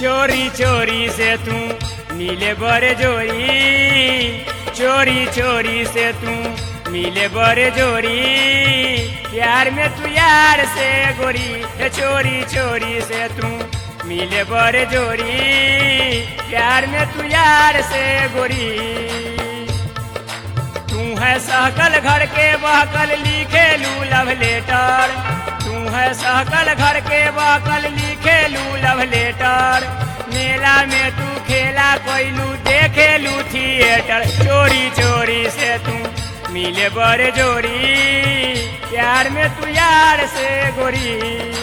चोरी चोरी से तू मिले बड़े जोरी, चोरी चोरी से तू मिले बड़े जोरी, प्यार में तू यार से गोरी, चोरी चोरी से तू मिले बड़े जोरी, प्यार में तू यार से गोरी। तू है सहकल घर के बहकल लिखे लू लव लेटर, तू है सहकल घर के बहकल लिखे लू लव लेटर, मेला में तू खेला कोइलू देखे लू थिएटर, चोरी चोरी से तू मिले बड़े जोरी, प्यार में तू यार से गोरी।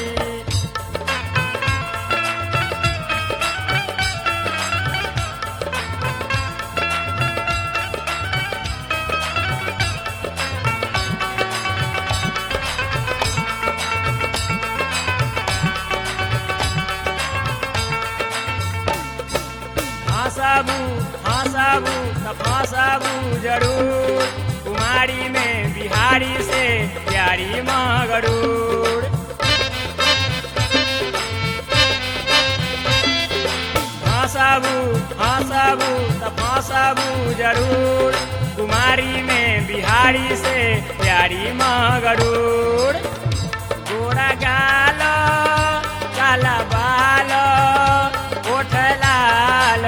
हंसाबू त फंसाबू जरूर, कुमारी में बिहारी से प्यारी मगरूर। हंसाबू त फंसाबू जरूर, कुमारी में बिहारी से प्यारी मगरूर। गोरा गाल काला बाल ओठ लाल,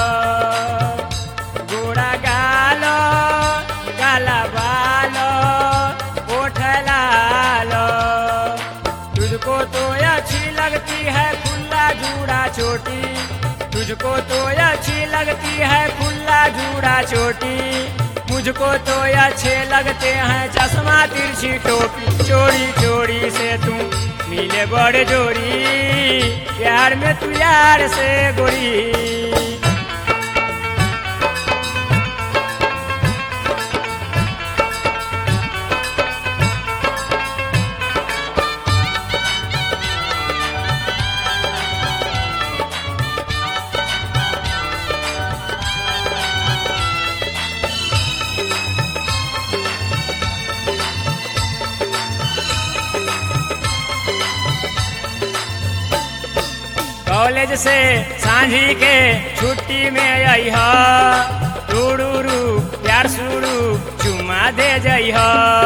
गोरा गाल काला बाल ओठ लाल, तुझको तो अच्छी लगती है खुला जूड़ा चोटी, तुझको तो अच्छी लगती है खुला जूड़ा चोटी, मुझको तो अच्छे लगते हैं चश्मा तिरछी टोपी, चोरी चोरी से तू मिले बड़े जोरी, प्यार में तू यार से गोरी। कॉलेज से सांझी के छुट्टी में अइह, टूडूरू प्यार शुरू चुमा दे जइह।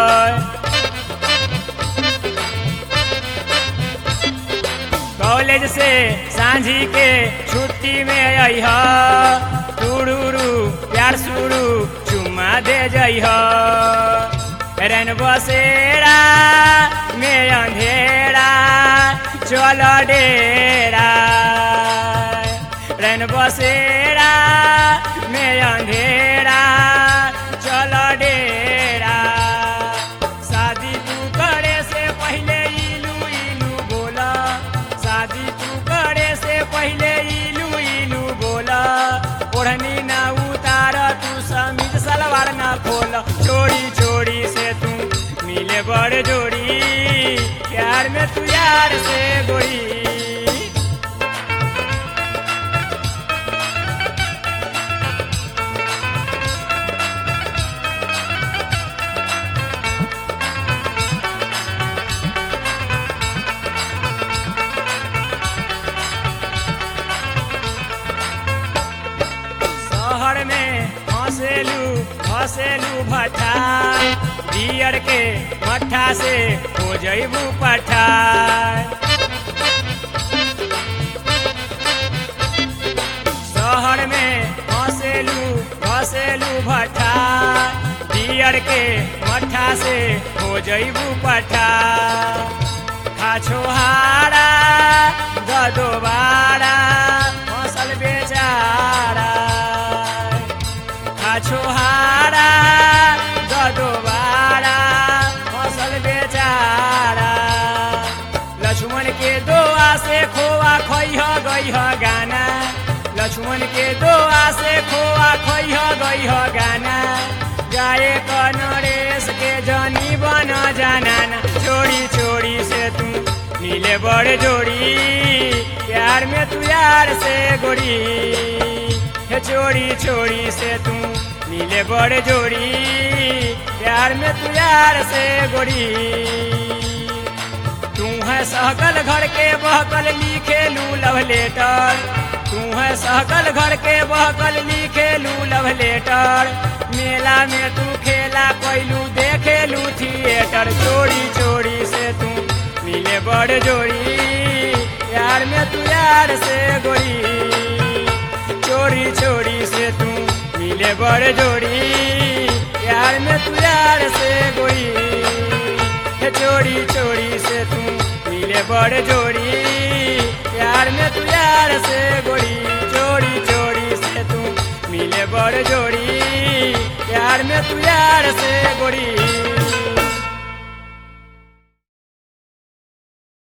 कॉलेज से सांझी के छुट्टी में अइह, टूडूरू प्यार शुरू चुमा दे जइह। रन बसेरा में अंधेरा चलो डेरा, रन बसेरा में अंधेरा चलो डेरा, शादी तू करे से पहले इलू इलू बोला, शादी तू करे से पहले इलू इलू बोला, ओढ़नी ना उतार तू समीज सलवार ना खोल, चोरी चोरी से तू मिले बड़े जोड़ी, प्यार में तू यार से गोरी। शहर में हंसेलू भट्ठा, बियर के मट्ठा से हो जइबू पट्ठा। शहर में हंसेलू भट्ठा, बियर के मट्ठा से हो जइबू पट्ठा। खाछोहारा गदोबारा फसल बेचारा, खाछोहारा गदोबारा फसल बेचारा। लक्ष्मण के दुआ से खोआ खइह गइह गाना, लक्ष्मण के दुआ से खोआ खइह गइह गाना, गाए क नरेश के जनी बन जानाना, चोरी चोरी से तू मिले बड़े जोड़ी, प्यार में तू यार से गोरी, चोरी चोरी से तू मिले बड़े जोड़ी, प्यार में तू यार से गोरी। तू है सहकल घर के बहकल लिखे लू लव लेटर, तू है सहकल घर के बहकल लिखेलू लव लेटर मेला में तू खेला कोइलू देखेलू थिएटर चोरी चोरी से तू मिले बड़ जोड़ी यार में तू यार से गोरी चोरी चोरी से तू मिले बड़ जोड़ी यार में तू यार से गोरी चोरी चोरी से तू मिले बड़ जोड़ी यार में तू यार से गोरी चोरी चोरी से तू मिले बड़ जोड़ी यार में तू यार से गोरी।